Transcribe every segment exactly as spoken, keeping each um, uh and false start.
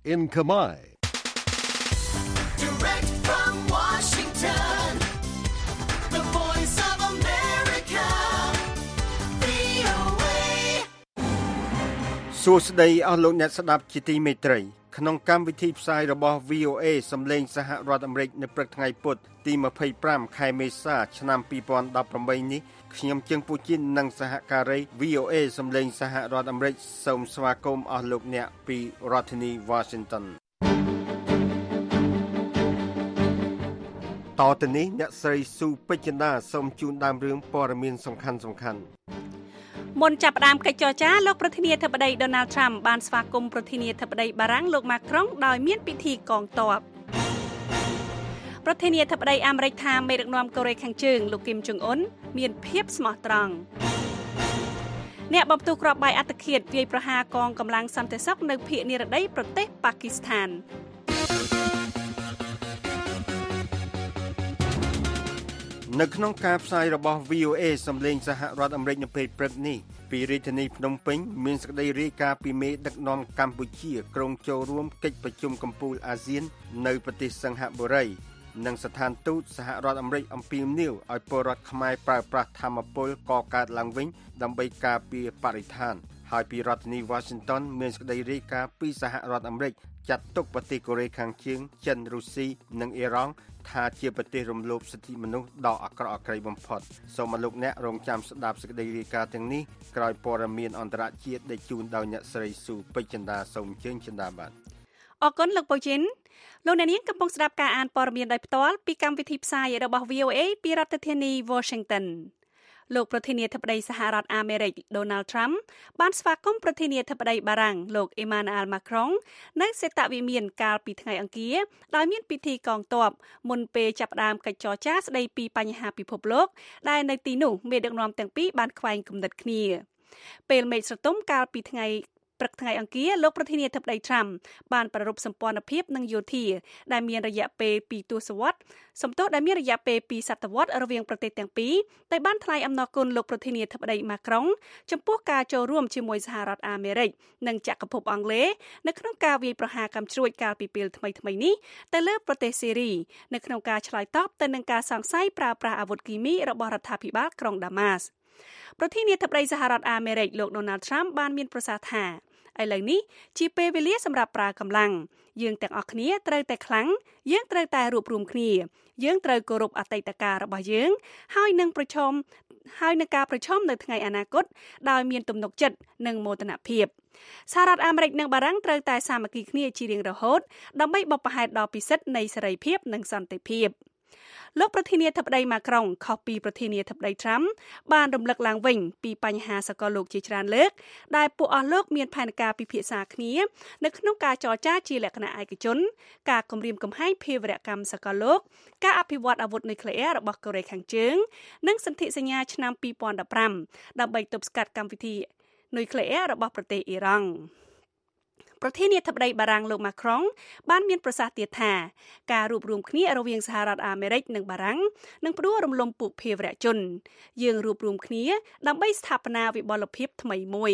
in Khmer. Direct from Washington, the voice of America, វី អូ เอសួស្តីអស់លោកអ្នកស្ដាប់ជាទីមេត្រីក្នុងកម្មវិធីផ្សាយរបស់ វី អូ เอ សំឡេងសហរដ្ឋអាមេរិកនៅព្រឹកថ្ងៃពុធទីยี่สิบห้าខែមេសាឆ្នាំยี่สิบสิบแปดនេះខ្ញុំជើងពូជីននិងសហការី វី អូ เอ សំឡេងសហរដ្ឋអាមេរិកសូមស្វាគមន៍អស់លោកអ្នកពីរដ្ឋធានី Washington តទៅនេះអ្នកស្រីស៊ូពេជ្រចិន្តាសូមជូនដើមរឿងព័ត៌មានសំខាន់សំខាន់មុនចាប់ផ្ដើមកិច្ចចរចាលោកប្រធានាធិបតី Donald Trump បានស្វាគមន៍ប្រធានាធិបតីបារាំងលោក Macron ដោយមានពិធីកងទ័ពប្រធានាធិបតីអាមេរិកថាមេដឹកនាំកូរ៉េខាងជើងលោកគីមចុងអ៊ុនមានភាពស្មោះត្រង់អ្នកបំផ្ទុះគ្រាប់បែកអត្តឃាតវាយប្រហារកងកម្លាំងសន្តិសុខនៅភូមិនិរតីប្រទេសប៉ាគីស្ថាននៅក្នុងការផ្សាយរបស់ វី អូ เอ សំឡេងសហរដ្ឋអាមេរិកនៅពេលព្រឹកនេះពីរាជធានីភ្នំពេញមានសេចក្តីរាយការណ៍ពីមេដឹកនាំកម្ពុជាក្រុងចូលរួមកិច្ចប្រជុំកំពូលអាស៊ាននៅប្រទេសសិង្ហបុរីនិងស្ថានទូតសហរដ្ឋអាមេរិកអំពាវនាវឲ្យពលរដ្ឋខ្មែរប្រើប្រាស់ថាមពលកកើតឡើងវិញដើម្បីការពារបរិស្ថានហើយពីរដ្ឋធានី Washington មានសេចក្តីរាយការណ៍ពីសហរដ្ឋអាមេរិកចាត់ទុកប្រទេសកូរ៉េខាងជើងចិនរុស្ស៊ីនិងអ៊ីរ៉ង់ថាជាប្រទេសរំលោភសិទ្ធិមនុស្សដ៏អាក្រក់អាក្រិយបំផុតសូមលោកអ្នករងចាំស្ដាប់សេចក្តីរាយការណ៍ទាំងនេះក្រោយព័ត៌មានអន្តរជាតិដែលជូនដោយអ្នកស្រីស៊ូពេជ្រចិន្តាសូមអញ្ជើញចិន្តាបាទអរគុណលោកពូជីនលោកអ្នកនាងកំពុងស្ដាប់ការអានព័ត៌មានដោយផ្ទាល់ពីកម្មវិធីផ្សាយរបស់ វី អូ เอ ពីរដ្ឋធានី Washingtonលោកប្រធានាធិបតីសហរដ្ឋអាមេរិក Donald Trump បានស្វាគមន៍ប្រធានាធិបតីបារាំងលោក Emmanuel Macron នៅសេតវិមានកាលពីថ្ងៃអង្គារដោយមានពិធីកងទ័ពមុនពេលចាប់ផ្ដើមកិច្ចចរចាស្ដីពីបញ្ហាពិភពលោកដែលនៅទីនោះមេដឹកនាំទាំងពីរបានខ្វែងគំនិតគ្នាពេលមេឃស្រទុំកាលពីថ្ងៃព្រឹកថ្ងៃអង្គារលោកប្រធានាធិបតី Trump បានប្រារព្ធសម្ព័ន្ធភាពនឹងយោធាដែលមានរយៈពេលពីរទសវត្សរ៍សំទោសដែលមានរយៈពេលពីរសតវត្សរ៍រវាងប្រទេសទាំងពីរតែបានថ្លែងអំណរគុណលោកប្រធានាធិបតី Macron ចំពោះការចូលរួមជាមួយសហរដ្ឋអាមេរិកនិងចក្រភពអង់គ្លេសនៅក្នុងការវាយប្រហារកាំជ្រួចកាលពីពេលថ្មីៗនេះទៅលើប្រទេសសេរីនៅក្នុងការឆ្លើយតបទៅនឹងការសង្ស័យប្រើប្រាស់អាវុធគីមីរបស់រដ្ឋាភិបាលក្រុងដាម៉ាស់ប្រធានាធិបតីសហរដ្ឋអាមេរិកលោក Donald Trump បានមានប្រសាសន៍ថាឥឡូវនេះជាពេលវេលាសម្រាប់ប្រើកម្លាំងយើងទាំងអស់គ្នាត្រូវតែខ្លាំងយើងត្រូវតែរួបរวมគ្នាយើងត្រូវគោរពអតីតកាលរបស់យើងហើយនឹងប្រឈមហើយនឹងការប្រឈមនៅថ្ងៃអនាគតដោយមានទំនុកចិត្តនិងមោទនភាពសហរដ្ឋអាមេរិកនិងបារាំងត្រូវតែសាមគ្គីគ្នាជារៀងរហូតដើម្បីបបផែនដល់ពិសិដ្ឋនៃសេរីភាពនិងសន្តិភាពលោកប្រធានាធិបតី Macron ខុសពីប្រធានាធិបតី Trump បានរំលឹកឡើងវិញពីបញ្ហាសកលលោកជាច្រើនលើកដែលពួកអស់លោកមានផែនការពិភាក្សាគ្នានៅក្នុងការចរចាជាលក្ខណៈឯកជនការគម្រាមកំហែងភាវរកម្មសកលលោកការអភិវឌ្ឍអាវុធនុយក្លេអ៊ែររបស់កូរ៉េខាងជើងនិងសន្ធិសញ្ញាឆ្នាំពីរពាន់ដប់ប្រាំដើម្បីទប់ស្កាត់កម្មវិធីនុយក្លេអ៊ែររបស់ប្រទេសអ៊ីរ៉ង់ប្រធានាធិបតីបារាំងលោក Macron បានមានប្រសាសន៍ទៀតថាការរួបរวมគ្នារវាងសហរដ្ឋអាមេរិកនិងបារាំងនឹងផ្ដួលរំលំពួកភាវរជនយើងរួបរวมគ្នាដើម្បីស្ថាបនាវិបលភាពថ្មីមួយ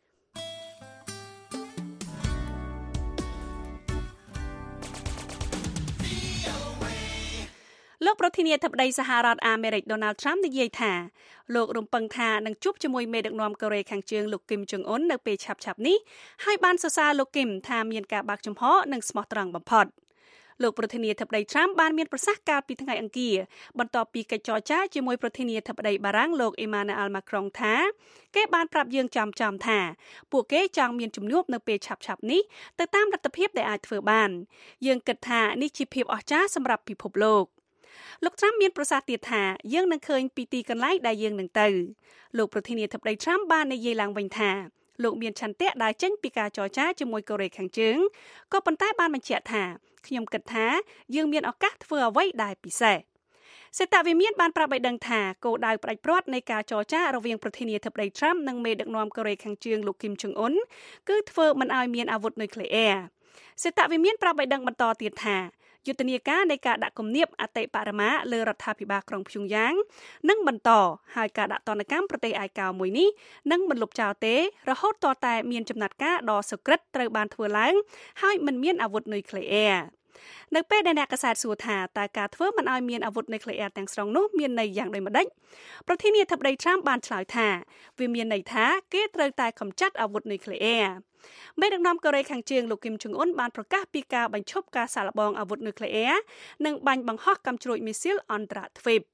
លោកប្រធានាធិបតីសហរដ្ឋអាមេរិក Donald Trump និយាយថាលោករំពឹងថានឹងជួបជាមួយមេដឹកនាំកូរ៉េខាងជើងលោកគីមចុងអ៊ុននៅពេលឆាប់ៗនេះហើយបានសរសើរលោកគីមថាមានការបើកចំហនិងស្មោះត្រង់បំផុតលោកប្រធានាធិបតី Trump បានមានប្រសាសន៍កាលពីថ្ងៃអង្គារបន្ទាប់ពីកិច្ចចរចាជាមួយប្រធានាធិបតីបារាំងលោក Emmanuel Macron ថាគេបានប្រាប់យើងចំចំថាពួកគេចង់មានជំនួបនៅពេលឆាប់ៗនេះទៅតាមលទ្ធភាពដែលអាចធ្វើបានយើងគិតថានេះជាភាពអស្ចារ្យសម្រាប់ពិភពលោកលោក Trump មានប្រសាសន៍ទៀតថាយើងនឹងឃើញពីទីកន្លែងដែលយើងនឹងទៅលោកប្រធានាធិបតី Trump បាននិយាយឡើងវិញថាលោកមានឆន្ទៈដែលចេញពីការចរចាជាមួយកូរ៉េខាងជើងក៏ប៉ុន្តែបានបញ្ជាក់ថាខ្ញុំគិតថាយើងមានឱកាសធ្វើអ្វីដែលពិសេសសេតវិមានបានប្រាប់ឲ្យដឹងថាគោលដៅផ្ដាច់ព្រាត់នៃការចរចារវាងប្រធានាធិបតី Trump និងមេដឹកនាំកូរ៉េខាងជើងលោកគីមចុងអ៊ុនគឺធ្វើមិនឲ្យមានអាវុធនុយក្លេអ៊ែរសេតវិមានប្រាប់ឲ្យដឹងបន្តទៀតថាយុទ្ធនាការនៃការដាក់គំនាបអតិបរមាលើរដ្ឋាភិបាលក្រុងព្យុងយ៉ាងនឹងបន្តហើយការដាក់ទណ្ឌកម្មប្រទេសឯកោមួយនេះនឹងមិនលុបចោលទេរហូតទាល់តែមានចំណាត់ការដ៏សុក្រិតត្រូវបានធ្វើឡើងហើយមិនមានអាវុធនុយក្លេអ៊ែរនៅពេលដែលអ្នកកាសែតសួរថាតើការធ្វើមិនឲ្យមានអាវុធនុយក្លេអ៊ែរទាំងស្រុងនោះមានន័យយ៉ាងដូចម្តេចប្រធានាធិបតី Trump បានឆ្លើយថាវាមានន័យថាគេត្រូវតែកម្ចាត់អាវុធនុយក្លេអ៊ែរមេដឹកនាំកូរ៉េខាងជើងលោកគឹមចុងអ៊ុនបានប្រកាសពីការបញ្ឈប់ការសាកល្បងអាវុធនុយក្លេអ៊ែរនិងបាញ់បង្ហោះកាំជ្រួចមីស៊ីលអន្តរទ្វីប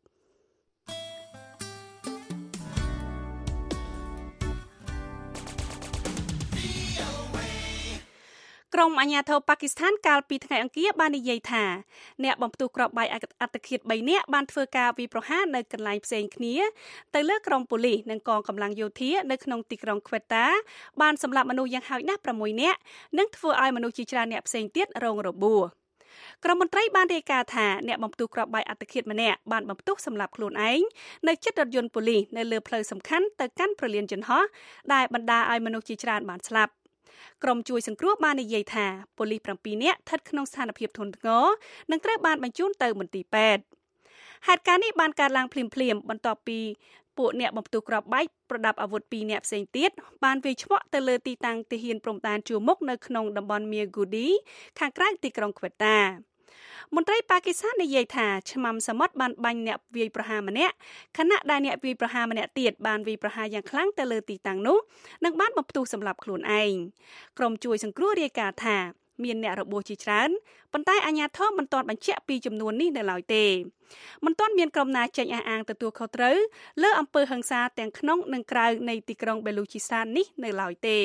ក្រុមអាជ្ញាធរប៉ាគីស្ថានកាលពីថ្ងៃអង្គារបាននិយាយថាអ្នកបំផ្ទុះគ្រាប់បែកអត្តឃាតបីនាក់បានធ្វើការវាយប្រហារនៅកន្លែងផ្សេងគ្នាទៅលើក្រុមប៉ូលីសនិងកងកម្លាំងយោធានៅក្នុងទីក្រុងខ្វេតាបានសម្លាប់មនុស្សយ៉ាងហោចណាស់ប្រាំមួយនាក់និងធ្វើឲ្យមនុស្សជាច្រើនអ្នកផ្សេងទៀតរងរបួសក្រុមមន្ត្រីបានរាយការណ៍ថាអ្នកបំផ្ទុះគ្រាប់បែកអត្តឃាតម្នាក់បានបំផ្ទុះសម្លាប់ខ្លួនឯងនៅជិតរថយន្តប៉ូលីសនៅលើផ្លូវសំខាន់ទៅកាន់ព្រលានយន្តហោះដែលបណ្ដាឲ្យមនុស្សជាច្រើនបានស្លាប់ក្រុមជួយសង្គ្រោះបាននិយាយថាប៉ូលីសប្រាំពីរនាក់ស្ថិតក្នុងស្ថានភាពធ្ងន់ធ្ងរនិងត្រូវបានបញ្ជូនទៅមន្ទីរពេទ្យហេតុការណ៍នេះបានកើតឡើងភ្លាមៗបន្ទាប់ពីពួកអ្នកបំផ្ទុះគ្រាប់បែកប្រដាប់អាវុធពីរនាក់ផ្សេងទៀតបានវាយឆ្មក់ទៅលើទីតាំងទាហានព្រំដែនជួរមុខនៅក្នុងតំបន់មៀហ្គូឌីខាងក្រៅទីក្រុងខ្វេតាមន្ត្រីប៉ាគីស្ថាននិយាយថាឆ្មាំសមុទ្របានបាញ់អ្នកវាយប្រហារម្នាក់ខណៈដែលអ្នកវាយប្រហារម្នាក់ទៀតបានវាយប្រហារយ៉ាងខ្លាំងទៅលើទីតាំងនោះនិងបានបំផ្ទុះសម្លាប់ខ្លួនឯងក្រុមជួយសង្គ្រោះរាយការណ៍ថាមានអ្នករបួសជាច្រើនប៉ុន្តែអាជ្ញាធរមិនទាន់បញ្ជាក់ពីចំនួននេះនៅឡើយទេមិនទាន់មានក្រុមណាចេញអះអាងទទួលខុសត្រូវលើអំពើហិង្សាទាំងក្នុងនិងក្រៅនៃទីក្រុងបេលូជីស្ថាននេះនៅឡើយទេ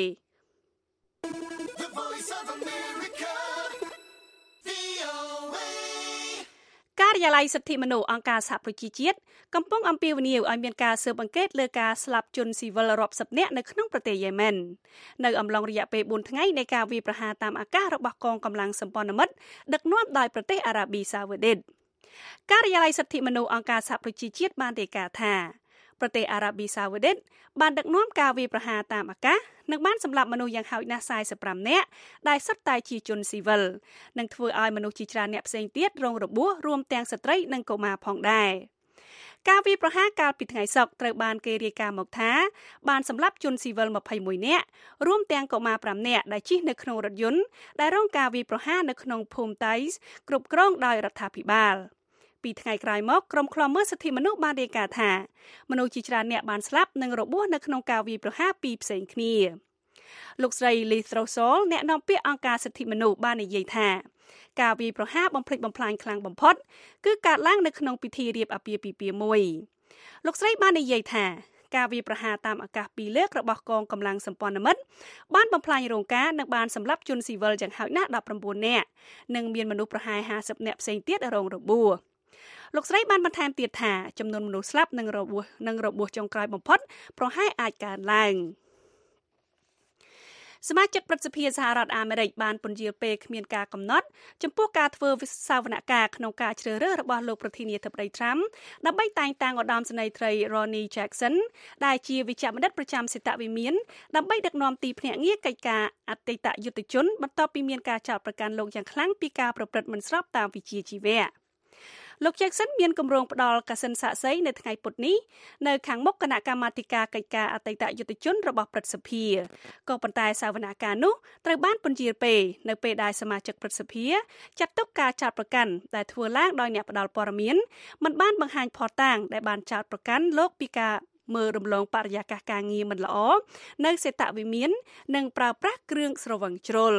ការិយាល័យសិទ្ធិមនុស្សអង្គការសហប្រជាជាតិកំពុងអំពាវនាវឲ្យមានការស៊ើបអង្កេតលើការស្លាប់ជនស៊ីវិលរាប់សិបនាក់នៅក្នុងប្រទេសយេម៉ែននៅអំឡុងរយៈពេលបួនថ្ងៃនៃការវាយប្រហារតាមអាកាសរបស់កងកម្លាំងសម្ព័ន្ធមិត្តដឹកនាំដោយប្រទេសអារ៉ាប៊ីសាអូឌីតការិយាល័យសិទ្ធិមនុស្សអង្គការសហប្រជាជាតិបានរាយការណ៍ថាប្រទេសអារ៉ាប៊ីសាអូឌីតបានដឹកនាំការវាយប្រហារតាមអាកាសនិងបានសម្លាប់មនុស្សយ៉ាងហោចណាស់สี่สิบห้าនាក់ដែលសុទ្ធតែជាជនស៊ីវិលនិងធ្វើឲ្យមនុស្សជាច្រើនអ្នកផ្សេងទៀតរងរបួសរួមទាំងស្ត្រីនិងកុមារផងដែរការវាយប្រហារកាលពីថ្ងៃសុក្រត្រូវបានគេរាយការណ៍មកថាបានសម្លាប់ជនស៊ីវិលยี่สิบเอ็ดនាក់រួមទាំងកុមារห้าនាក់ដែលជិះនៅក្នុងរថយន្តដែលរងការវាយប្រហារនៅក្នុងភូមិតៃស្គ្រប់គ្រងដោយរដ្ឋាភិបាលពីថ្ងៃក្រោយមកក្រុមឃ្លាំមើលសិទ្ធិមនុស្សបានរាយការណ៍ថាមនុស្សជាច្រើនអ្នកបានស្លាប់និងរបួសនៅក្នុងការវាយប្រហារពីរផ្សេងគ្នាលោកស្រី Liz Throssell អ្នកនាំពាក្យអង្គការសិទ្ធិមនុស្សបាននិយាយថាការវាយប្រហារបំផ្លិចបំផ្លាញខ្លាំងបំផុតគឺកើតឡើងនៅក្នុងពិធីរៀបអាពាហ៍ពិពាហ៍មួយលោកស្រីបាននិយាយថាការវាយប្រហារតាមអាកាសពីរលើករបស់កងកម្លាំងសម្ព័ន្ធមិត្តបានបំផ្លាញរោងការនិងបានសម្លាប់ជនស៊ីវិលយ៉ាងហោចណាស់ដប់ប្រាំបួននាក់និងមានមនុស្សប្រហែលห้าสิบនាក់ផ្សេងទៀតរងរបួសលោកស្រីបានបន្ថែមទៀតថាចំនួនមនុស្សស្លាប់និងរបួសនិងរបួសចុងក្រោយបំផុតប្រហែលអាចកើនឡើងសមាជិកព្រឹទ្ធសភាសហរដ្ឋអាមេរិកបានពន្យាលពេលគ្មានការកំណត់ចំពោះការធ្វើវិសាវនកម្មក្នុងការជ្រើសរើសរបស់លោកប្រធានាធិបតី Trump ដើម្បីតែងតាំងឧត្តមសេនីយ៍ត្រី Ronny Jackson ដែលជាវិជ្ជបណ្ឌិតប្រចាំសេតវិមានដើម្បីដឹកនាំទីភ្នាក់ងារកិច្ចការអតីតយុទ្ធជនបន្ទាប់ពីមានការចោទប្រកាន់លោកយ៉ាងខ្លាំងពីការប្រព្រឹត្តមិនស្របតាមវិជ្ជាជីវៈលោក Jackson មានគម្រោងផ្ដល់កាសិនសាក្សីនៅថ្ងៃពុធនេះនៅខាងមុខគណៈកម្មាធិការកិច្ចការអតីតយុទ្ធជនរបស់ព្រឹទ្ធសភាក៏ប៉ុន្តែសវនកម្មនោះត្រូវបានពន្យាលពេលនៅពេលដែលសមាជិកព្រឹទ្ធសភាចាត់ទុកការចោទប្រកាន់ដែលធ្វើឡើងដោយអ្នកផ្ដល់ព័ត៌មានមិនបានបង្ហាញភស្តុតាងដែលបានចោទប្រកាន់លោកពីការមើលរំលងបរិយាកាសការងារមិនល្អនៅសេតវិមាននិងប្រើប្រាស់គ្រឿងស្រវឹងជ្រុល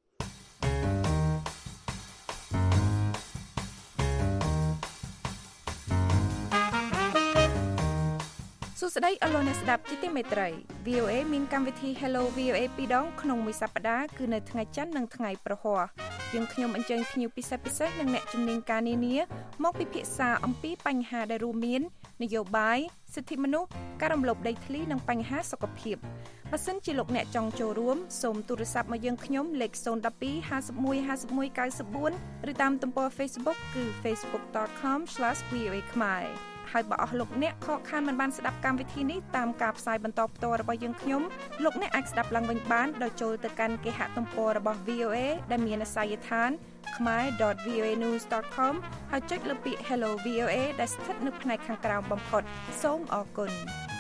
សួស្តីអស់លោកអ្នកស្ដាប់ជាទីមេត្រី វី អូ เอ មានកម្មវិធី Hello វី អូ เอ ពីរដងក្នុងមួយសប្តាហ៍គឺនៅថ្ងៃច័ន្ទនិងថ្ងៃប្រហ័សយើងខ្ញុំអញ្ជើញភ្ញៀវពិសេសពិសេសនិងអ្នកជំនាញការនានាមកពិភាក្សាអំពីបញ្ហាដែលរួមមាននយោបាយសិទ្ធិមនុស្សការរំលោភដីធ្លីនិងបញ្ហាសុខភាពបើសិនជាលោកអ្នកចង់ចូលរួមសូមទូរស័ព្ទមកយើងខ្ញុំលេខศูนย์ หนึ่ง สอง ห้า หนึ่ง ห้า หนึ่ง เก้า สี่ឬតាមទំព័រ Facebook គឺ facebook dot com slash v o a khmer ហើយបើអស់លោកអ្នកខកខានមិនបានស្ដាប់កម្មវិធីនេះតាមការផ្សាយបន្តផ្ទាល់របស់យើងខ្ញុំលោកអ្នកអាចស្ដាប់ឡើងវិញបានដោយចូលទៅកាន់គេហទំព័ររបស់ វី អូ เอ ដែលមានអាសយដ្ឋាន khmer dot v o a news dot com ហើយចុចលើពាក្យ Hello វី អូ เอ ដែលស្ថិតនៅផ្នែកខាងក្រោមបំផុតសូមអរគុណ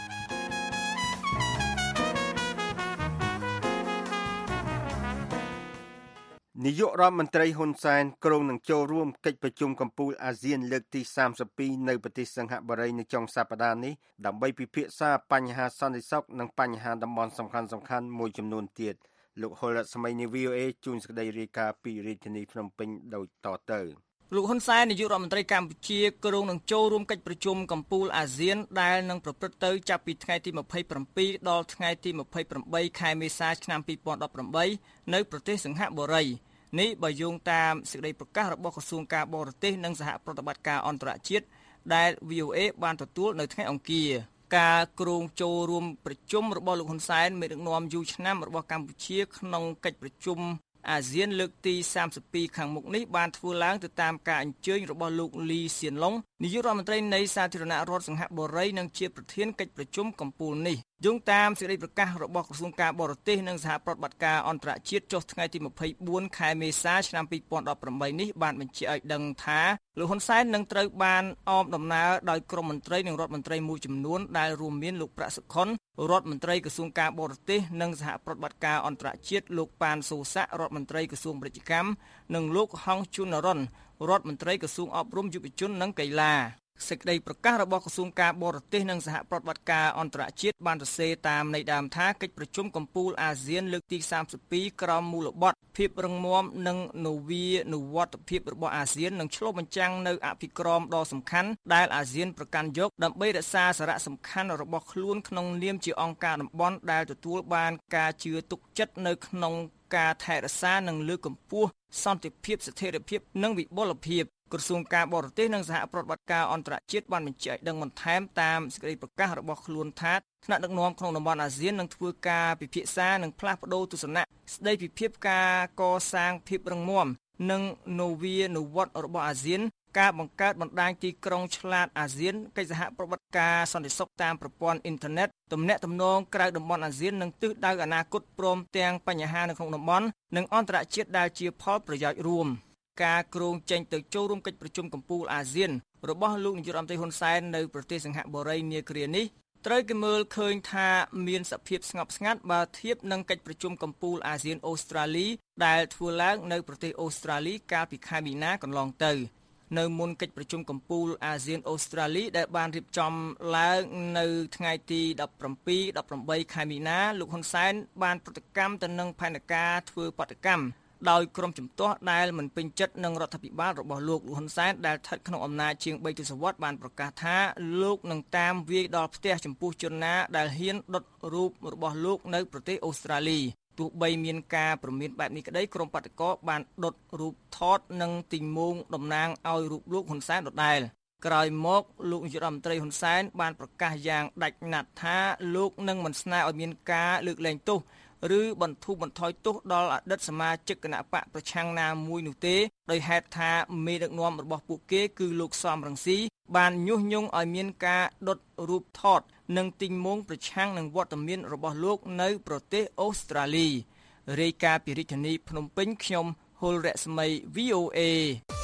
នាយករដ្ឋមន្ត្រីហ៊ុនសែនក្រុងនឹងចូលរួមកិច្ចប្រជុំកំពូលអាស៊ានលើកទីសាមសិបពីរនៅប្រទេសសិង្ហបុរីនៅចុងសប្តាហ៍នេះដើម្បីពិភាក្សាបញ្ហាសន្តិសុខនិងបញ្ហាតំបន់សំខាន់ៗមួយចំនួនទៀតលោកហុលរស្មីនៃ វី អូ เอ ជួនសេចក្តីរាយការណ៍ពីរាជធានីភ្នំពេញដូចតទៅលោកហ៊ុនសែននាយករដ្ឋមន្ត្រីកម្ពុជាក្រុងនឹងចូលរួមកិច្ចប្រជុំកំពូលអាស៊ានដែលនឹងប្រព្រឹត្តទៅចាប់ពីថ្ងៃទីម្ភៃប្រាំពីរដល់ថ្ងៃទីម្ភៃប្រាំបីខែមេសាឆ្នាំពីរពាន់ដប់ប្រាំបីនៅប្រទេសសិង្ហបុរីនេះបើយោងតាមសេចក្តីប្រកាសរបស់ក្រសួងការបរទេសនិងសហប្រតិបត្តិការអន្តរជាតិដែល វី អូ เอ បានទទួលនៅថ្ងៃអង្គារការគ្រោងចូលរួមប្រជុំរបស់លោកហ៊ុនសែនមេដឹកនាំយូរឆ្នាំរបស់កម្ពុជាក្នុងកិច្ចប្រជុំអាស៊ានលើកទីសាមសិបពីរខាងមុខនេះបានធ្វើឡើងទៅតាមការអញ្ជើញរបស់លោកលីសៀនឡុងនាយករដ្ឋមន្ត្រីនៃសាធារណរដ្ឋសិង្ហបុរីនិងជាប្រធានកិច្ចប្រជុំកំពូលនេះយោងតាមសេចក្តីប្រកាសរបស់ក្រសួងការបរទេសនិងសហប្រតិបត្តិការអន្តរជាតិចុះថ្ងៃទីម្ភៃបួនខែមេសាឆ្នាំពីរពាន់ដប់ប្រាំបីនេះបានបញ្ជាក់ឲ្យដឹងថាលោកហ៊ុនសែននឹងត្រូវបានអមដំណើរដោយក្រុមមន្ត្រីនិងរដ្ឋមន្ត្រីមួយចំនួនដែលរួមមានលោកប្រាក់សុខុនរដ្ឋមន្ត្រីក្រសួងការបរទេសនិងសហប្រតិបត្តិការអន្តរជាតិលោកប៉ានសូសាក់រដ្ឋមន្ត្រីក្រសួងពាណិជ្ជកម្មនិងលោកហងជុនរ៉ុនរដ្ឋមន្ត្រីក្រសួងអប់រំយុវជននិងកីឡាសេចក្តីប្រកាសរបស់ក្រសួងការបរទេសនិងសហប្រតិបត្តិការអន្តរជាតិបានសរសេរតាមន័យដើមថាកិច្ចប្រជុំកំពូលអាស៊ានលើកទីសាមសិបពីរក្រោមមូលបត្រភាពរឹងមាំនិងនវានុវត្តភាពរបស់អាស៊ាននឹងឆ្លុះបញ្ចាំងនៅអភិក្រមដ៏សំខាន់ដែលអាស៊ានប្រកាន់យកដើម្បីរក្សាសារៈសំខាន់របស់ខ្លួនក្នុងនាមជាអង្គការតំបន់ដែលទទួលបានការជឿទុកចិត្តនៅក្នុងការថែរក្សានិងលើកកម្ពស់សន្តិភាពស្ថិរភាពនិងវិបុលភាពក្រសួងការបរទេសនិងសហប្រតិបត្តិការអន្តរជាតិបានបញ្ជាក់ឲ្យដឹងបន្ថែមតាមសេចក្តីប្រកាសរបស់ខ្លួនថាថ្នាក់ដឹកនាំក្នុងតំបន់អាស៊ាននឹងធ្វើការពិភាក្សានិងផ្លាស់ប្តូរទស្សនៈស្តីពីភាពការកសាងភាពរឹងមាំនិងនវានុវត្តរបស់អាស៊ានការបង្កើតបណ្ដាញទីក្រុងឆ្លាតអាស៊ានកិច្ចសហប្រតិបត្តិការសន្តិសុខតាមប្រព័ន្ធអ៊ីនធឺណិតទំនាក់ទំនងក្រៅតំបន់អាស៊ាននិងទិសដៅអនាគតព្រមទាំងបញ្ហានៅក្នុងតំបន់និងអន្តរជាតិដែលជាផលប្រយោជន៍រួមការគ្រោងចេញទៅចូលរួមកិច្ចប្រជុំកំពូលអាស៊ានរបស់លោកនាយករដ្ឋមន្ត្រីហ៊ុនសែននៅប្រទេសសិង្ហបុរីនាគ្រានេះត្រូវគេមើលឃើញថាមានសភាពស្ងប់ស្ងាត់បើធៀបនឹងកិច្ចប្រជុំកំពូលអាស៊ានអូស្ត្រាលីដែលធ្វើឡើងនៅប្រទេសអូស្ត្រាលីកាលពីខែមីនាកន្លងទៅនៅមុនកិច្ចប្រជុំកំពូលអាស៊ានអូស្ត្រាលីដែលបានរៀបចំឡើងនៅថ្ងៃទីដប់ប្រាំពីរ ដប់ប្រាំបីខែមីនាលោកហ៊ុនសែនបានប្រតិកម្មទៅនឹងផែនការធ្វើបដកម្មដោយក្រុមជំទាស់ដែលមិនពេញចិត្តនឹងរដ្ឋាភិបាលរបស់លោកហ៊ុនសែនដែលស្ថិតក្នុងអំណាចជាងបីទសវត្សរ៍បានប្រកាសថាលោកនឹងតាមវាយដល់ផ្ទះចំពោះជនណាដែលហ៊ានដុតរូបរបស់លោកនៅប្រទេសអូស្ត្រាលីទោះបីមានការព្រមានបែបនេះក្តីក្រុមបដិករបានដុតរូបថតនិងទីងមងតំណាងឲ្យរូបលោកហ៊ុនសែនដដែលក្រោយមកលោកនាយរដ្ឋមន្ត្រីហ៊ុនសែនបានប្រកាសយ៉ាងដាច់ណាត់ថាលោកនឹងមិនស្នើឲ្យមានការលើកលែងទោសឬបន្ធូរបន្ថយទោសដល់អតីតសមាជិកគណៈបកប្រឆាំងណាមួយនោះទេដោយហេតុថាមេដឹកនាំរបស់ពួកគេគឺលោកសំរងស៊ីបានញុះញង់ឲ្យមានការដុតរូបថតនិងទីងមងប្រឆាំងនឹងវត្តមានរបស់លោកនៅប្រទេសអូស្ត្រាលីរាយការណ៍ពីរាជធានីភ្នំពេញខ្ញុំហុលរស្មី វី អូ เอ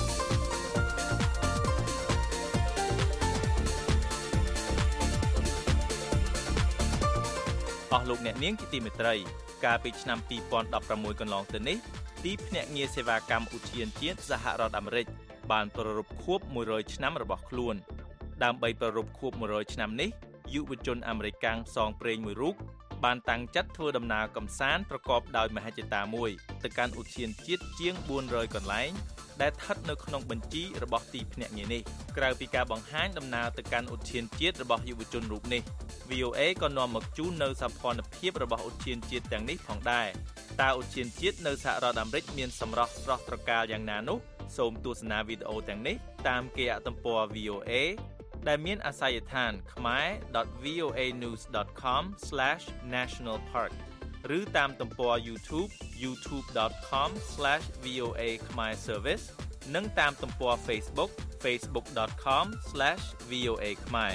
អស់លោកអ្នកនាងជាទីមេត្រីកាលពីឆ្នាំពីរពាន់ដប់ប្រាំមួយកន្លងទៅនេះទីភ្នាក់ងារសេវាកម្មឧទ្យានជាតិសហរដ្ឋអាមេរិកបានប្រារព្ធខួបមួយរយឆ្នាំរបស់ខ្លួនដើម្បីប្រារព្ធខួបមួយរយឆ្នាំនេះយុវជនអាមេរិកកាំងផ្សងព្រេងមួយរូបបានតាំងចិត្តធ្វើដំណើរកម្សាន្តប្រកបដោយមហិច្ឆតាមួយទៅកាន់ឧទ្យានជាតិជាងបួនរយកន្លែងដែលស្ថិតនៅក្នុងបញ្ជីរបស់ទីភ្នាក់ងារនេះក្រៅពីការបង្ហាញដំណើរទៅកាន់ឧទ្យានជាតិរបស់យុវជនរូបនេះ វី អូ เอ ក៏នាំមកជូននៅសោភ័ណភាពរបស់ឧទ្យានជាតិទាំងនេះផងដែរតើឧទ្យានជាតិនៅសហរដ្ឋអាមេរិកមានសម្រស់ស្រស់ត្រកាលយ៉ាងណានោះសូមទស្សនាវីដេអូទាំងនេះតាមគេហទំព័រ វី អូ เอ ដែលមានអាសយដ្ឋាន khmer dot v o a news dot com slash national park ឬតាមទំព័រ YouTube youtube dot com slash v o a khmer service និងតាមទំព័រ Facebook facebook dot com slash v o a ខ្មែរ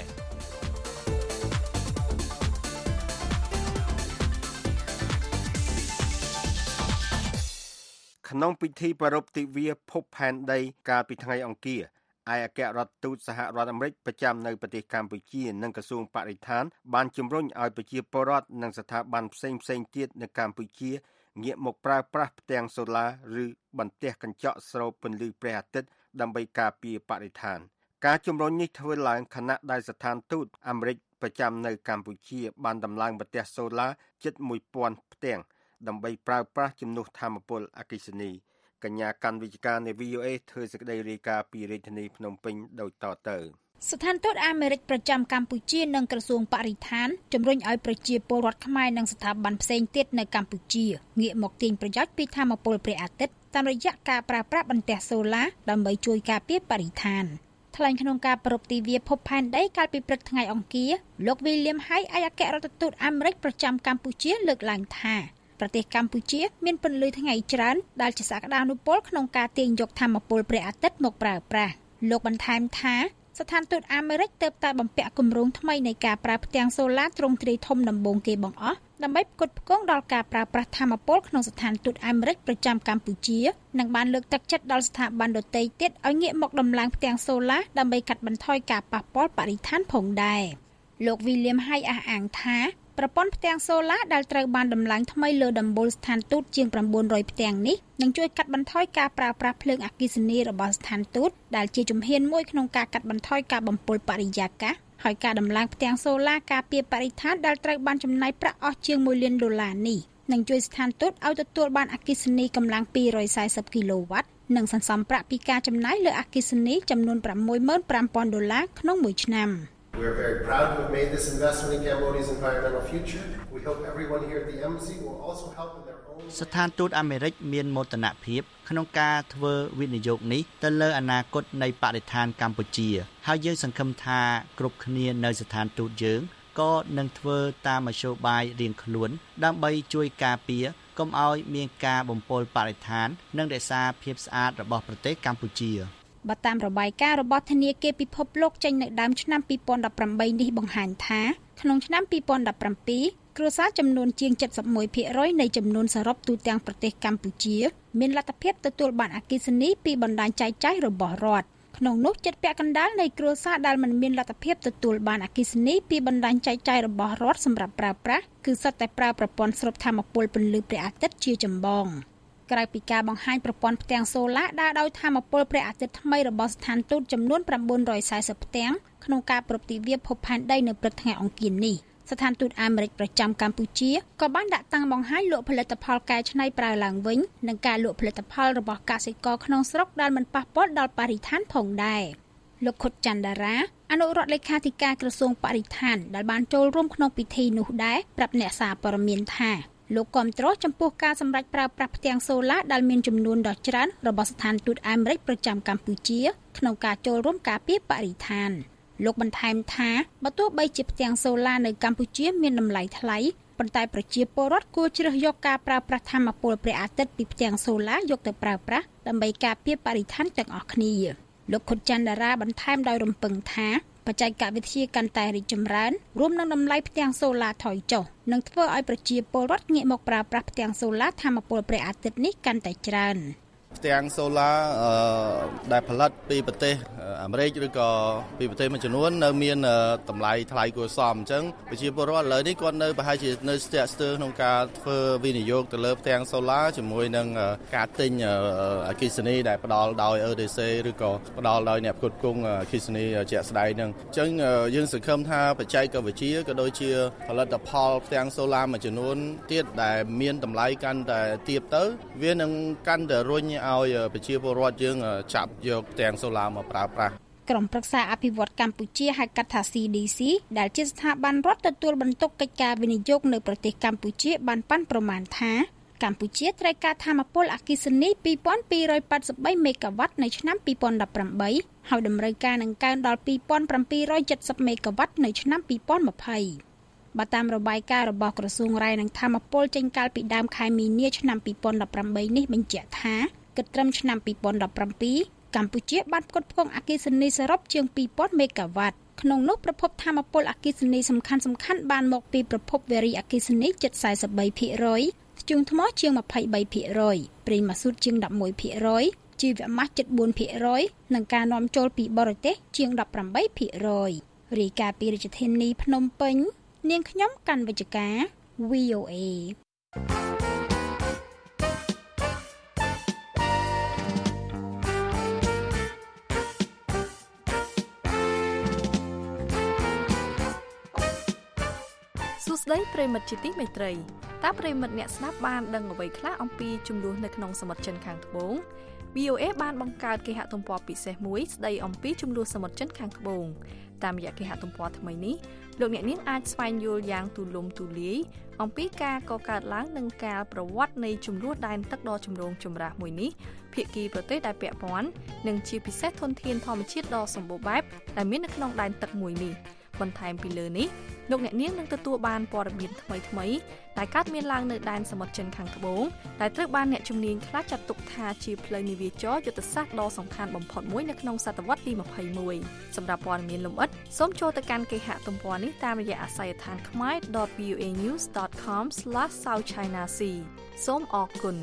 ក្នុងពិធីប្រារព្ធទិវាភពផែនដីកាលពីថ្ងៃអង្គារឯកអគ្គរដ្ឋទូតសហរដ្ឋអាមេរិកប្រចាំនៅប្រទេសកម្ពុជានិងក្រសួងបរិស្ថានបានជំរុញឲ្យប្រជាពលរដ្ឋនិងស្ថាប័នផ្សេងៗទៀតនៅកម្ពុជាងាកមកប្រើប្រាស់ផ្ទាំងសូឡាឬបន្ទះកញ្ចក់ស្រូបពន្លឺព្រះអាទិត្យដើម្បីការពារបរិស្ថានការជំរុញនេះធ្វើឡើងខណៈដែលស្ថានទូតអាមេរិកប្រចាំនៅកម្ពុជាបានដំឡើងបន្ទះសូឡាជិតមួយពាន់ផ្ទាំងដើម្បីប្រើប្រាស់ជំនួសថាមពលអគ្គិសនីកញ្ញាកាន់វិទ្យការនៃ វី អូ เอ ធ្វើសេចក្តីរាយការណ៍ពីរាជធានីភ្នំពេញដូចតទៅស្ថានទូតអាមេរិកប្រចាំកម្ពុជានិងក្រសួងបរិស្ថានជំរុញឲ្យប្រជាពលរដ្ឋខ្មែរនិងស្ថាប័នផ្សេងទៀតនៅកម្ពុជាងាកមកទាញប្រយោជន៍ពីថាមពលព្រះអាទិត្យតាមរយៈការប្រើប្រាស់បន្ទះសូឡាដើម្បីជួយការពារបរិស្ថានថ្លែងក្នុងការប្រារព្ធទិវាភពផែនដីកាលពីព្រឹកថ្ងៃអង្គារលោក William Hague ឯកអគ្គរដ្ឋទូតអាមេរិកប្រចាំកម្ពុជាលើកឡើងថាប្រទេសកម្ពុជាមានពន្លឺថ្ងៃច្រើនដែលជាសក្តានុពលក្នុងការទាញយកថាមពលព្រះអាទិត្យមកប្រើប្រាស់លោកបន្ថែមថាស្ថានទូតអាមេរិកទើបតែបំពាក់គម្រោងថ្មីនៃការប្រើផ្ទាំងសូឡាទ្រង់ទ្រាយធំដំបូងគេបង្អស់ដើម្បីផ្គត់ផ្គង់ដល់ការប្រើប្រាស់ថាមពលក្នុងស្ថានទូតអាមេរិកប្រចាំកម្ពុជានិងបានលើកទឹកចិត្តដល់ស្ថាប័នដទៃទៀតឲ្យងាកមកដំឡើងផ្ទាំងសូឡាដើម្បីកាត់បន្ថយការប៉ះពាល់បរិស្ថានផងដែរលោក William Hague អះអាងថាប្រព័ន្ធផ្ទាំងសូឡាដែលត្រូវបានដំឡើងថ្មីលើដំបូលស្ថានទូតជាង៩រយផ្ទាំងនេះនឹងជួយកាត់បន្ថយការប្រើប្រាស់ភ្លើងអគ្គិសនីរបស់ស្ថានទូតដែលជាជំហានមួយក្នុងការកាត់បន្ថយការបំពុលបរិយាកាសហើយការដំឡើងផ្ទាំងសូឡាការពារបរិស្ថានដែលត្រូវបានចំណាយប្រាក់អស់ជាងមួយលានដុល្លារនេះនឹងជួយស្ថានទូតឲ្យទទួលបានអគ្គិសនីកម្លាំងពីររយសែសិបគីឡូវ៉ាត់និងសន្សំប្រាក់ពីការចំណាយលើអគ្គិសនីចំនួនប្រាំមួយម៉ឺនប្រាំពាន់ដុល្លារក្នុងមួយឆ្នាំ We are very proud to have made this investment in Cambodia's environmental future. We hope everyone here at the embassy will also help in their own ស្ថានទូតអាមេរិកមានមោទនភាពក្នុងការធ្វើវិនិយោគនេះទៅលើអនាគតនៃបរិស្ថានកម្ពុជាហើយយើងសង្ឃឹមថាគ្រប់គ្នានៅស្ថានទូតយើងក៏នឹងធ្វើតាមមធ្យោបាយរៀងខ្លួនដើម្បីជួយការពារកុំឲ្យមានការបំពុលបរិស្ថាននិងរក្សាភាពស្អាតរបស់ប្រទេសកម្ពុជាបើតាមរបាយការណ៍របស់ធនាគារពិភពលោកចេញនៅដើមឆ្នាំពីរពាន់ដប់ប្រាំបីនេះបង្ហាញថាក្នុងឆ្នាំពីរពាន់ដប់ប្រាំពីរគ្រួសារចំនួនជាង เจ็ดสิบเอ็ดភាគរយ នៃចំនួនសរុបទូទាំងប្រទេសកម្ពុជាមានលទ្ធភាពទទួលបានអគ្គិសនីពីបណ្ដាញចែកចាយរបស់រដ្ឋក្នុងនោះចិត្តពាក់កណ្ដាលនៃគ្រួសារដែលមិនមានលទ្ធភាពទទួលបានអគ្គិសនីពីបណ្ដាញចែកចាយរបស់រដ្ឋសម្រាប់ប្រើប្រាស់គឺសុទ្ធតែប្រើប្រព័ន្ធស្រូបថាមពលពន្លឺព្រះអាទិត្យជាចម្បងក្រៅពីការបង្ហាញប្រព័ន្ធផ្ទាំងសូឡាដើរដោយថាមពលព្រះអាទិត្យថ្មីរបស់ស្ថានទូតចំនួន៩រយសែសិបផ្ទាំងក្នុងការប្រារព្ធទិវាភពផែនដីនៅព្រឹកថ្ងៃអង្គារនេះស្ថានទូតអាមេរិកប្រចាំកម្ពុជាក៏បានដាក់តាំងបង្ហាញលក់ផលិតផលកែច្នៃប្រើឡើងវិញនិងការលក់ផលិតផលរបស់កសិករក្នុងស្រុកដែលមិនប៉ះពាល់ដល់បរិស្ថានផងដែរលោកខុតច័ន្ទតារាអនុរដ្ឋលេខាធិការក្រសួងបរិស្ថានដែលបានចូលរួមក្នុងពិធីនោះដែរប្រាប់អ្នកសារព័ត៌មានថាលោកគាំទ្រចំពោះការសម្រេចប្រើប្រាស់ផ្ទាំងសូឡាដែលមានចំនួនដ៏ច្រើនរបស់ស្ថានទូតអាមេរិកប្រចាំកម្ពុជាក្នុងការចូលរួមការពារបរិស្ថានលោកបន្ថែមថាបើទោះបីជាផ្ទាំងសូឡានៅកម្ពុជាមានតម្លៃថ្លៃប៉ុន្តែប្រជាពលរដ្ឋគួរជ្រើសយកការប្រើប្រាស់ថាមពលព្រះអាទិត្យពីផ្ទាំងសូឡាយកទៅប្រើប្រាស់ដើម្បីការពារបរិស្ថានទាំងអស់គ្នាលោកខុតច័ន្ទតារាបន្ថែមដោយរំពឹងថាបច្ចេកវិទ្យាកាន់តែរីកចម្រើនរួមនឹងតម្លៃផ្ទាំងសូឡាថយចុះនឹងធ្វើឲ្យប្រជាពលរដ្ឋងាកមកប្រើប្រាស់ផ្ទាំងសូឡាថាមពលព្រះអាទិត្យនេះកាន់តែច្រើនផ្ទាំងសូឡាដែលផលិតពីប្រទេសអាមេរិកឬក៏ពីប្រទេសមួយចំនួននៅមានតម្លៃថ្លៃគួរសមអញ្ចឹងប្រជាពលរដ្ឋឥឡូវនេះគាត់នៅប្រហែលជានៅស្ទាក់ស្ទើរក្នុងការធ្វើវិនិយោគទៅលើផ្ទាំងសូឡាជាមួយនឹងការទិញអគ្គិសនីដែលផ្ដល់ដោយ អឺ ឌី ซี ឬក៏ផ្ដល់ដោយអ្នកផ្គត់ផ្គង់អគ្គិសនីជាក់ស្ដែងហ្នឹងអញ្ចឹងយើងសង្ឃឹមថាបច្ចេកវិទ្យាក៏ដូចជាផលិតផលផ្ទាំងសូឡាមួយចំនួនទៀតដែលមានតម្លៃកាន់តែទាបទៅវានឹងកាន់តែរុញឲ្យប្រជាពលរដ្ឋយើងចាប់យកផ្ទាំងសូឡាមកប្រើប្រាស់ក្រុមប្រឹក្សាអភិវឌ្ឍកម្ពុជាហៅកាត់ថា ซี ดี ซี ដែលជាស្ថាប័នរដ្ឋទទួលបន្ទុកកិច្ចការវិនិយោគនៅប្រទេសកម្ពុជាបានប៉ាន់ប្រមាណថាកម្ពុជាត្រូវការថាមពលអគ្គិសនីពីរពាន់ពីររយប៉ាត់សិបបីមេហ្គាវ៉ាត់នៅឆ្នាំពីរពាន់ដប់ប្រាំបីហើយតម្រូវការនឹងកើនដល់ពីរពាន់ប្រាំពីររយចិតសិបមេហ្គាវ៉ាត់នៅឆ្នាំពីរពាន់ម្ភៃបើតាមរបាយការណ៍របស់ក្រសួងរាយនឹងថាមពលចេញកាលពីដើមខែមីនាឆ្នាំពីរពាន់ដប់ប្រាំបីនេះបញ្ជាក់ថាគិតត្រឹមឆ្នាំពីរពាន់ដប់ប្រាំពីរកម្ពុជាបានផ្គត់ផ្គង់អគ្គិសនីសរុបជាងពីរពាន់មេហ្គាវ៉ាត់ក្នុងនោះប្រភពថាមពលអគ្គិសនីសំខាន់សំខាន់បានមកពីប្រភពវារីអគ្គិសនីជិត សែនសិបបីភាគរយ ធ្យូងថ្មជាង ម្ភៃបីភាគរយ ប្រេងម៉ាស៊ូតជាង ដប់មួយភាគរយ ជីវម៉ាសជិត បួនភាគរយ និងការនាំចូលពីបរទេសជាង ដប់ប្រាំបីភាគរយ រាយការណ៍ពីរាជធានីភ្នំពេញនាងខ្ញុំកាន់វិជ្ជការ វី អូ เอសួស្តីប្រិមិត្តជាទីមេត្រីតើប្រិមិត្តអ្នកស្ដាប់បានដឹងអ្វីខ្លះអំពីចំនួននៅក្នុងសមុទ្រចិនខាងត្បូង វី អូ เอ បានបង្កើតគេហទំព័រពិសេសមួយស្ដីអំពីចំនួនសមុទ្រចិនខាងត្បូងតាមរយៈគេហទំព័រថ្មីនេះលោកអ្នកនាងអាចស្វែងយល់យ៉ាងទូលំទូលាយអំពីការកកើតឡើងនិងការប្រវត្តិនៃចំនួនដែនទឹកដ៏ចម្រូងចម្រាសមួយនេះភាគីប្រទេសដែលពាក់ព័ន្ធនិងជាពិសេសធនធានធម្មជាតិដ៏សម្បូរបែបដែលមាននៅក្នុងដែនទឹកមួយនេះបន្ថែមពីលើនេះលោកអ្នកនាងនឹងទទួលបានព័ត៌មានថ្មីៗដែលកើតមានឡើងនៅដែនសមុទ្រចិនខាងត្បូងដែលត្រូវបានអ្នកជំនាញខ្លះចាត់ទុកថាជាផ្លូវនាវាចរយុទ្ធសាស្ត្រដ៏សំខាន់បំផុតមួយនៅក្នុងសតវត្សរ៍ទី ម្ភៃមួយ សម្រាប់ព័ត៌មានលម្អិតសូមចូលទៅកាន់គេហទំព័រនេះតាមរយៈអាស័យដ្ឋាន khmer dot v o a news dot com slash south china sea សូមអរគុណ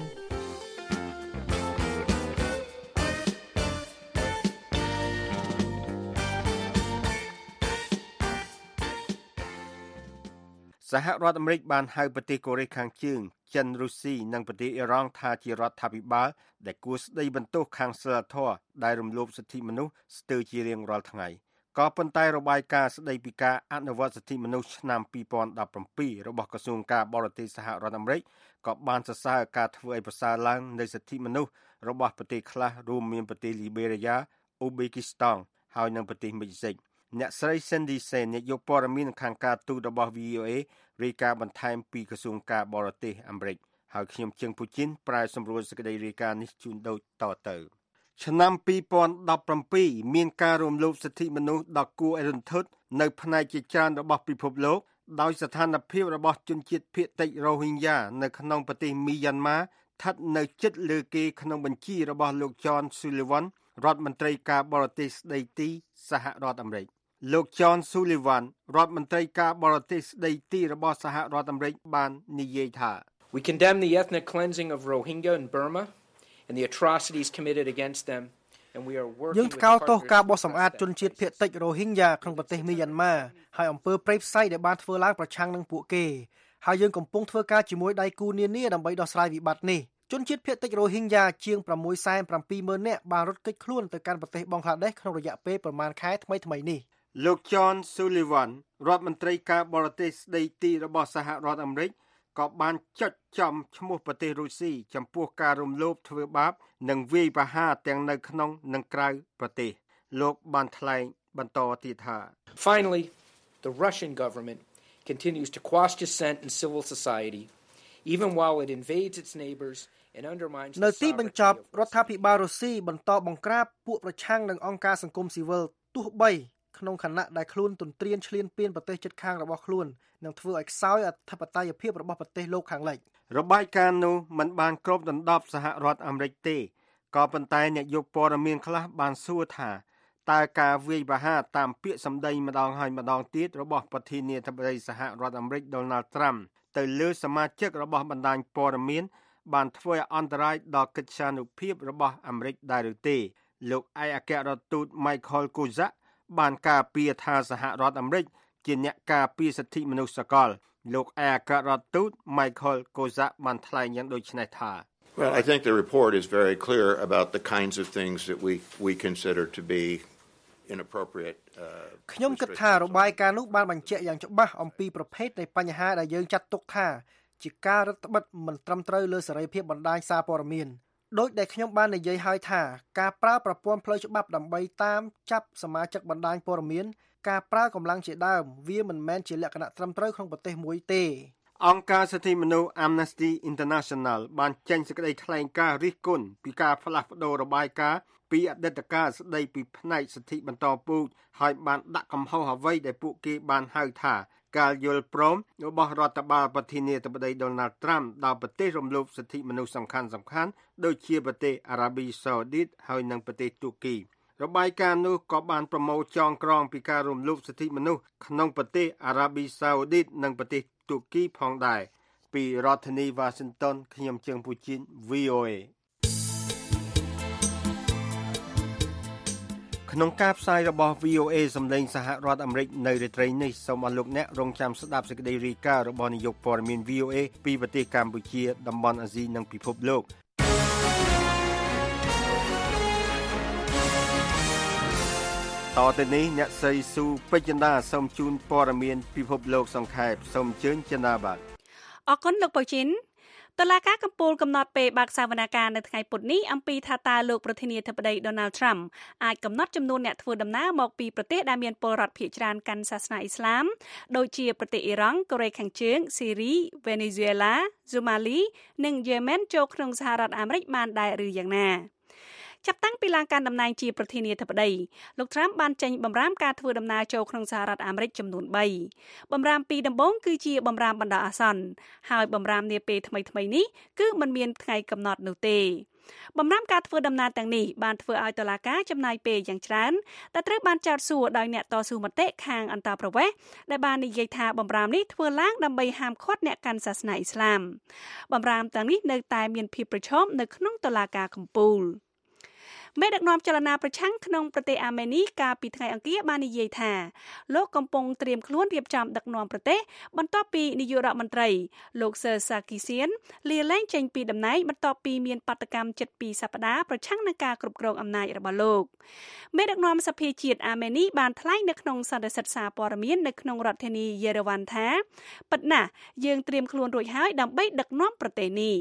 សហរដ្ឋអាមេរិកបានហៅប្រទេសកូរ៉េខាងជើងចិនរុស្ស៊ីនិងប្រទេសអ៊ីរ៉ង់ថាជារដ្ឋាភិបាលដែលគួរស្ដីបន្ទោសខាងសីលធម៌ដែលរំលោភសិទ្ធិមនុស្សស្ទើរជារៀងរាល់ថ្ងៃក៏ប៉ុន្តែរបាយការណ៍ស្ដីពីការអនុវត្តសិទ្ធិមនុស្សឆ្នាំពីរពាន់ដប់ប្រាំពីររបស់ក្រសួងការបរទេសសហរដ្ឋអាមេរិកក៏បានសរសើរការធ្វើឲ្យប្រសើរឡើងនៃសិទ្ធិមនុស្សរបស់ប្រទេសខ្លះរួមមានប្រទេសលីបេរីយ៉ា អូបេគីស្តង់ហើយនិងប្រទេសមិចស៊ិកអ្នកស្រី Cindy Sen នាយកព័ត៌មានខាងការទូតរបស់ វី អូ เอ រាយការណ៍បន្ថែមពីក្រសួងការបរទេសអាមេរិកហើយខ្ញុំជើងពូជីនប្រែសម្រួលសេចក្តីរាយការណ៍នេះជូនដូចតទៅឆ្នាំពីរពាន់ដប់ប្រាំពីរមានការរំលោភសិទ្ធិមនុស្សដ៏គួរឲ្យរន្ធត់នៅផ្នែកជាច្រើនរបស់ពិភពលោកដោយស្ថានភាពរបស់ជនជាតិភាគតិចរ៉ូហីញ៉ានៅក្នុងប្រទេសមីយ៉ាន់ម៉ាស្ថិតនៅជិតលើគេក្នុងបញ្ជីរបស់លោក John Sullivan រដ្ឋមន្ត្រីការបរទេសស្ដីទីសហរដ្ឋអាមេរិកលោក John Sullivan រដ្ឋមន្ត្រីការបរទេសស្ដីទីរបស់សហរដ្ឋអាមេរិកបាននិយាយថា We condemn the ethnic cleansing of Rohingya in Burma and the atrocities committed against them and we are working យើងថ្កោលទោសការបោះសម្អាតជនជាតិភាគតិច Rohingya ក្នុងប្រទេសមីយ៉ាន់ម៉ាហើយអំពើព្រៃផ្សៃដែលបានធ្វើឡើងប្រឆាំងនឹងពួកគេហើយយើងកំពុងធ្វើការជាមួយដៃគូនានាដើម្បីដោះស្រាយវិបត្តិនេះជនជាតិភាគតិច Rohingya ជាង ប្រាំមួយសែនប្រាំពីរម៉ឺន នាក់បានរត់គេចខ្លួនទៅកាន់ប្រទេសបង់ក្លាដេសក្នុងរយៈពេលប្រមាណខែថ្មីៗនេះលោក John Sullivan រដ្ឋមន្ត្រីការបរទេសស្ដីទីរបស់សហរដ្ឋអាមេរិកក៏បានចុចចំឈ្មោះប្រទេសរុស្ស៊ីចំពោះការរំលោភធ្វើបាបនិងវាយប្រហារទាំងនៅក្នុងនិងក្រៅប្រទេសលោកបានថ្លែងបន្តទៀតថា Finally, the Russian government continues to quash dissent in civil society even while it invades its neighbors and undermines នៅទីបញ្ចប់រដ្ឋាភិបាលរុស្ស៊ីបន្តបង្ក្រាបពួកប្រឆាំងនឹងអង្គការសង្គមស៊ីវិលទោះបីក្នុងខណៈដែលខ្លួនទន្ទ្រានឈ្លានពានប្រទេសជិតខាងរបស់ខ្លួននឹងធ្វើឲ្យខ្សោយអធិបតេយ្យភាពរបស់ប្រទេសលោកខាងលិចរបាយការណ៍នោះមិនបានគ្របដណ្ដប់សហរដ្ឋអាមេរិកទេក៏ប៉ុន្តែអ្នកយកព័ត៌មានខ្លះបានសួរថាតើការវាយប្រហារតាមពាក្យសម្ដីម្ដងហើយម្ដងទៀតរបស់ប្រធានាធិបតីសហរដ្ឋអាមេរិក Donald Trump ទៅលើសមាជិករបស់បណ្ដាញព័ត៌មានបានធ្វើឲ្យអន្តរាយដល់កិត្យានុភាពរបស់អាមេរិកដែរឬទេលោកឯកអគ្គរដ្ឋទូត Michael Kozak បានការពារថាសហរដ្ឋអាមេរិកជាអ្នកការពារសិទ្ធិមនុស្សសកលលោកឯកអគ្គរដ្ឋទូត Michael Kozak បានថ្លែងយ៉ាងដូចនេះថា Well, I think the report is very clear about the kinds of things that we we consider to be inappropriate. ខ្ញុំគិតថារបាយការណ៍នោះបានបញ្ជាក់យ៉ាងច្បាស់អំពីប្រភេទនៃបញ្ហាដែលយើងចាត់ទុកថាជាការរឹតបន្តឹងមិនត្រឹមត្រូវលើសេរីភាពបណ្ដាញសារព័ត៌មានដោយដែលខ្ញុំបាននិយាយហើយថាការប្រើប្រព័ន្ធផ្លូវច្បាប់ដើម្បីតាមចាប់សមាជិកបណ្ដាញព័ត៌មានការប្រើកម្លាំងជាដើមវាមិនមែនជាលក្ខណៈត្រឹមត្រូវក្នុងប្រទេសមួយទេអង្គការសិទ្ធិមនុស្ស Amnesty International បានចេញសេចក្តីថ្លែងការណ៍រិះគន់ពីការផ្លាស់ប្តូររបាយការណ៍ពីអតីតកាលស្តីពីផ្នែកសិទ្ធិបន្តពូជហើយបានដាក់កំហុសអ្វីដែលពួកគេបានហៅថាការយល់ព្រមរបស់រដ្ឋបាលប្រធានាធិបតី Donald Trump ដល់ប្រទេសរំលោភសិទ្ធិមនុស្សសំខាន់ៗដូចជាប្រទេសអារ៉ាប៊ីសាអូឌីតហើយនិងប្រទេសទូគីរបាយការណ៍នោះក៏បានប្រមូលចងក្រងពីការរំលោភសិទ្ធិមនុស្សក្នុងប្រទេសអារ៉ាប៊ីសាអូឌីតនិងប្រទេសទូគីផងដែរពីរដ្ឋធានី Washington ខ្ញុំជើងពូជីន V O A ក្នុងការផ្សាយរបស់ V O A សម្លេងសហរដ្ឋអាមេរិកនៅរាត្រីនេះសូមអរលោកអ្នករងចាំស្ដាប់សេចក្តីរាយការណ៍របស់នាយកព័ត៌មាន V O A ពីប្រទេសកម្ពុជាតំបន់អាស៊ីនិងពិភពលោកតទៅនេះអ្នកស្រីស៊ូពេជ្រចិន្តាសូមជូនព័ត៌មានពិភពលោកសង្ខេបសូមអញ្ជើញចិន្តាបាទអរគុណលោកបូជីនតុលាការកំពូលកំណត់ពេលបើកសវនកម្មនៅថ្ងៃពុធនេះអំពីថាតើលោកប្រធានាធិបតី Donald Trump អាចកំណត់ចំនួនអ្នកធ្វើដំណើរមកពីប្រទេសដែលមានពលរដ្ឋភាគច្រើនកាន់សាសនាអ៊ីស្លាមដូចជាប្រទេសអ៊ីរ៉ង់កូរ៉េខាងជើងស៊ីរីវេណេស៊ុយអេឡា សូម៉ាលីនិងយេម៉ែនចូលក្នុងសហរដ្ឋអាមេរិកបានដែរឬយ៉ាងណាចាប់តាំងពីឡើងកាន់តំណែងជាប្រធានាធិបតីលោក Trump បានចេញបម្រាមការធ្វើដំណើរចូលក្នុងសហរដ្ឋអាមេរិកចំនួនបីបម្រាមពីរដំបូងគឺជាបម្រាមបណ្ដោះអាសន្នហើយបម្រាមនាពេលថ្មីៗនេះគឺមិនមានថ្ងៃកំណត់នោះទេបម្រាមការធ្វើដំណើរទាំងនេះបានធ្វើឲ្យតុលាការចំណាយពេលយ៉ាងច្រើនតែត្រូវបានចោទសួរដោយអ្នកតស៊ូមតិខាងអន្តរប្រវេសន៍ដែលបាននិយាយថាបម្រាមនេះធ្វើឡើងដើម្បីហាមឃាត់អ្នកកាន់សាសនាអ៊ីស្លាមបម្រាមទាំងនេះនៅតែមានភាពប្រឈមនៅក្នុងតុលាការកំពូលមេដឹកនាំចលនាប្រឆាំងក្នុងប្រទេសអាមេនីកាលពីថ្ងៃអង្គារបាននិយាយថាលោកកំពុងត្រៀមខ្លួនរៀបចំដឹកនាំប្រទេសបន្ទាប់ពីនាយករដ្ឋមន្ត្រីលោកសឺសាគីសៀនលាលែងចេញពីតំណែងបន្ទាប់ពីមានបាតកម្មជិតពីរសប្តាហ៍ប្រឆាំងនឹងការគ្រប់គ្រងអំណាចរបស់លោកមេដឹកនាំសភាជាតិអាមេនីបានថ្លែងនៅក្នុងសន្និសីទសារព័ត៌មាននៅក្នុងរដ្ឋធានីយេរ៉េវ៉ាន់ថាពិតណាស់យើងត្រៀមខ្លួនរួចហើយដើម្បីដឹកនាំប្រទេសនេះ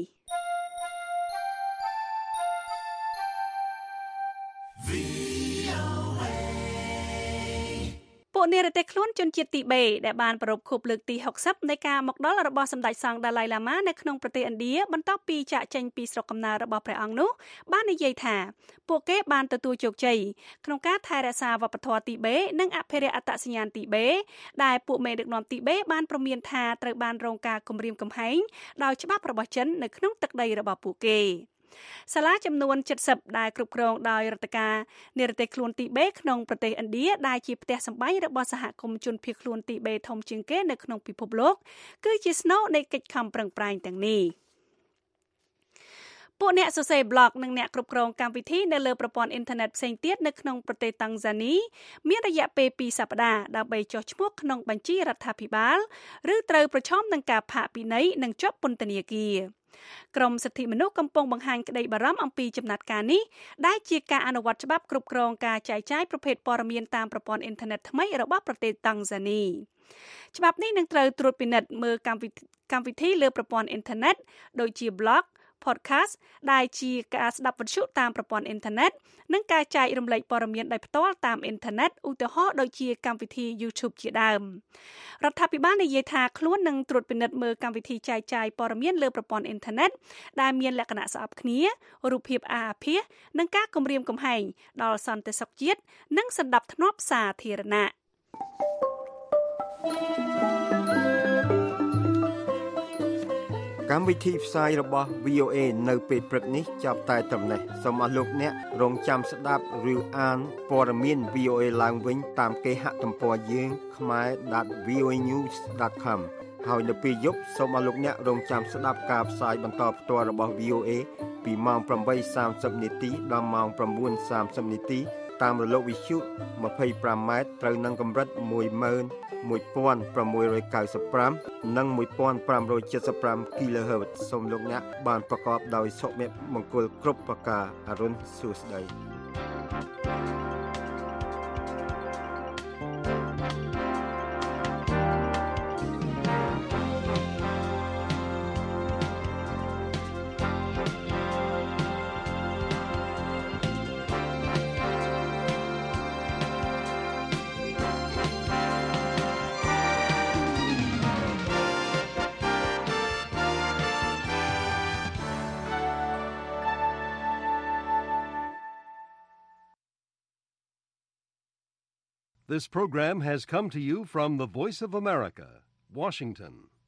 ពួកនិរទេសខ្លួនជនជាតិទីបេដែលបានប្រពខួបលើកទីហុកសិបនៃការមកដល់របស់សម្ដេចសង្ឃដាឡៃឡាម៉ានៅក្នុងប្រទេសឥណ្ឌាបន្ទាប់ពីចាកចេញពីស្រុកកំណើតរបស់ព្រះអង្គនោះបាននិយាយថាពួកគេបានទទួលជោគជ័យក្នុងការថែរក្សាវប្បធម៌ទីបេនិងអភិរក្សអត្តសញ្ញាណទីបេដែលពួកមេដឹកនាំទីបេបានព្រមានថាត្រូវបានរងការគំរាមកំហែងដោយច្បាប់របស់ចិននៅក្នុងទឹកដីរបស់ពួកគេសាលាចំនួនเจ็ดสิบដែលគ្រប់គ្រងដោយរដ្ឋការនិរទេសខ្លួនទីបេក្នុងប្រទេសឥណ្ឌាដែលជាផ្ទះសម្បែងរបស់សហគមន៍ជនភៀសខ្លួនទីបេធំជាងគេនៅក្នុងពិភពលោកគឺជាស្នូលនៃកិច្ចខំប្រឹងប្រែងទាំងនេះពួកអ្នកសរសេរ blog និងអ្នកគ្រប់គ្រងកម្មវិធីនៅលើប្រព័ន្ធអ៊ីនធឺណិតផ្សេងទៀតនៅក្នុងប្រទេសតាំងហ្សានីមានរយៈពេលពីរសប្តាហ៍ដើម្បីចុះឈ្មោះក្នុងបញ្ជីរដ្ឋាភិបាលឬត្រូវប្រឈមនឹងការផាកពិន័យនិងជាប់ពន្ធនាគារក្រមសិទ្ធិមនុស្សកំពុងបង្ហាញក្តីបារម្ភអំពីចំណាត់ការនេះដែលជាការអនុវត្តច្បាប់គ្រប់គ្រងការចែកចាយប្រភេទព័ត៌មានតាមប្រព័ន្ធអ៊ីនធឺណិតថ្មីរបស់ប្រទេសតាំងហ្សានីច្បាប់នេះនឹងត្រូវត្រួតពិនិត្យមើលកម្មវិធីកម្មវិធីលើប្រព័ន្ធអ៊ីនធឺណិតដូចជា blog podcast ដែលជាការស្ដាប់វិទ្យុតាមប្រព័ន្ធអ៊ីនធឺណិតនិងការចែករំលែកព័ត៌មានដោយផ្ទាល់តាមអ៊ីនធឺណិតឧទាហរណ៍ដូចជាកម្មវិធី YouTube ជាដើមរដ្ឋាភិបាលនិយាយថាខ្លួននឹងត្រួតពិនិត្យមើលកម្មវិធីចែកចាយព័ត៌មានលើប្រព័ន្ធអ៊ីនធឺណិតដែលមានលក្ខណៈស្អប់គ្នារូបភាពអាភាសនិងការគំរាមកំហែងដល់សន្តិសុខជាតិនិងសណ្ដាប់ធ្នាប់សាធារណៈកម្មវិធីផ្សាយរបស់ V O A នៅពេលព្រឹកនេះចាប់តែត្រឹមនេះសូមអរលោកអ្នករងចាំស្ដាប់ឬអានព័ត៌មាន V O A ឡើងវិញតាមគេហទំព័រយើង khmae dot v o a news dot com ហើយនៅពេលយប់សូមអរលោកអ្នករងចាំស្ដាប់ការផ្សាយបន្តផ្ទាល់របស់ V O A ពីម៉ោង eight thirty នាទីដល់ម៉ោង nine thirty នាទីតាមរលកវិទ្យុ twenty-five ម៉ែត្រត្រូវនឹងកម្រិតone thousand six ninety-five និងfifteen seventy-five គីឡូហឺតសូមលោកអ្នកបានប្រកបដោយសុភមង្គលគ្រប់ប្រការអរុនសួស្តី This program has come to you from the Voice of America, Washington.